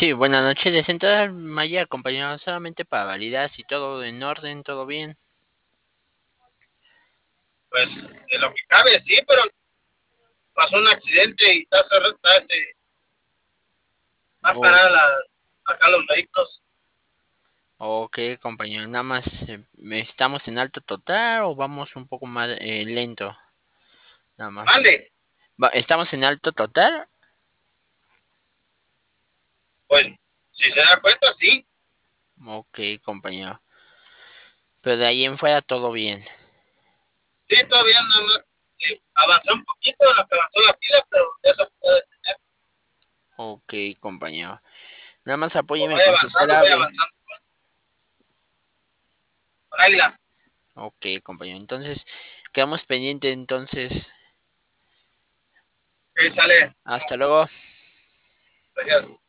Sí, buenas noches. De central Maya, compañero, solamente para validar si todo en orden, todo bien. Pues de lo que cabe, sí, pero pasó un accidente y está cerrado, va a O, parar acá los vehículos. ok, compañero, nada más, ¿estamos en alto total o vamos un poco más lento? Nada más. Mande, ¿Estamos en alto total? pues si se da cuenta, sí, Ok, compañero. Pero de ahí en fuera todo bien. sí, todavía nada más avanzó un poquito en lo que avanzó la fila, pero eso puede tener. Ok, compañero. Nada más Pues apóyeme con su voy clave. avanzando con águila. Ok, compañero. Entonces, quedamos pendientes entonces. Que sale, Hasta luego. gracias.